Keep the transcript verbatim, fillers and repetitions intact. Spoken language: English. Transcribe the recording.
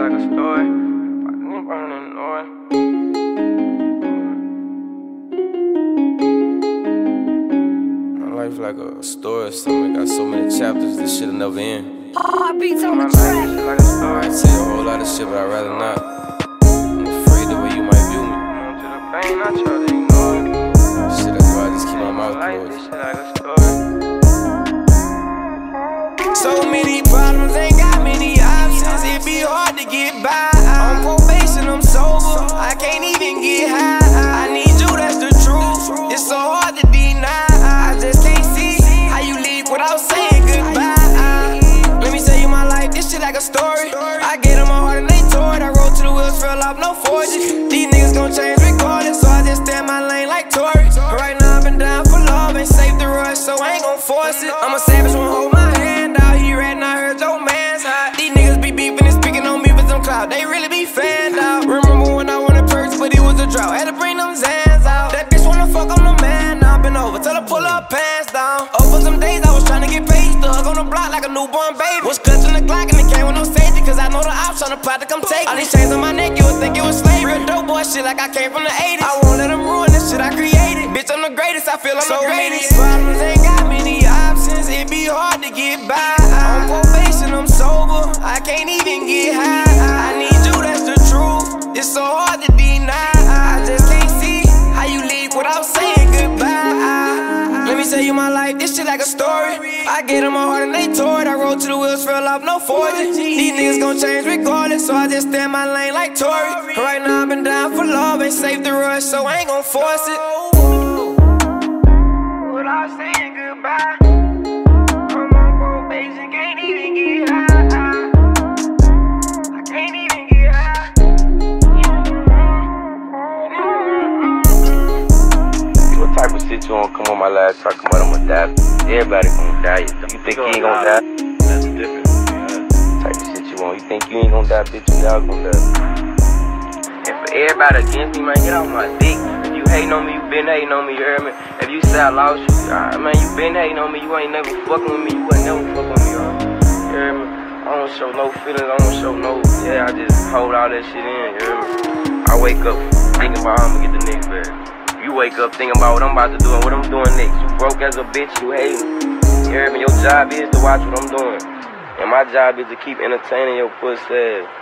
like a story. Fucking burning noise. My life like a story or something. Got so many chapters, this shit'll never end. Heartbeats on My the track. life shit like a story. I tell you a whole lot of shit, but I'd rather not. I'm afraid the way you might view me. I'm to the pain, I try to ignore it. Shit, that's why I just keep my mouth closed. This shit like a story. So many problems, ain't got many options. It be hard to get by. On probation, I'm sober. I can't even get high. I need you, that's the truth. It's so hard to deny. I just can't see how you leave without saying goodbye. Let me tell you my life, this shit like a story. I gave them my heart and they tore it. I rode to the wheels, fell off, no fortune. These niggas gon' change regardless, so I just stay in my lane like Tory. Right now I've been down for love, ain't safe to rush, so I ain't gon' force it. I'm a savage, won't hold my hand out. He ran, I heard your man's hot. These niggas be beefing and speaking on me for some clout. They really be fanned out. Remember when I wanted perks, but it was a drought. Had to bring them Zans out. That bitch wanna fuck on the man, now I been over. Tell her pull her pants down. Oh, for some days I was tryna get paid. Stuck on the block like a newborn baby. Was clutching the Glock and it came with no safety, cause I know the ops tryna plot to come take me. All these chains on my neck, you would think it was slavery. Real dope boy shit like I came from the eighties. I won't let them ruin this shit I created. Bitch, I'm the greatest, I feel I'm so the greatest. So many problems, ain't got many options. It be hard to get by. On probation, I'm sober. I can't even get high. I need you, that's the truth. It's so hard to deny. I just can't see how you leave without saying goodbye. Let me tell you my life, this shit like a story. I gave them my heart and they tore it. I rode to the wheels, fell off, no fortune. These niggas gon' change regardless, so I just stay in my lane like Tory. Right now I've been down for love, ain't safe to rush, so I ain't gon' force it. Without saying goodbye, I'm on probation, can't even get high. I can't even get high. What type of shit you wanna come on my last track about? I'ma die. Everybody gonna die. You think you ain't gonna die? That's different. Yeah. Type of shit you want. You think you ain't gonna die, bitch? We all gonna die. And for everybody against me, man, get off my dick. If you hating on me, you been hating on me, you heard me? If you say I lost you, uh, man, you been hating on me. You ain't never fucking with me. You ain't never fucking with me, uh, you heard me? I don't show no feelings. I don't show no. Yeah, I just hold all that shit in. You heard me? I wake up thinking about how I'ma get the nigga back. You wake up thinking about what I'm about to do and what I'm doing next. You broke as a bitch, you hating. You heard me? Your job is to watch what I'm doing. And my job is to keep entertaining your pussy ass.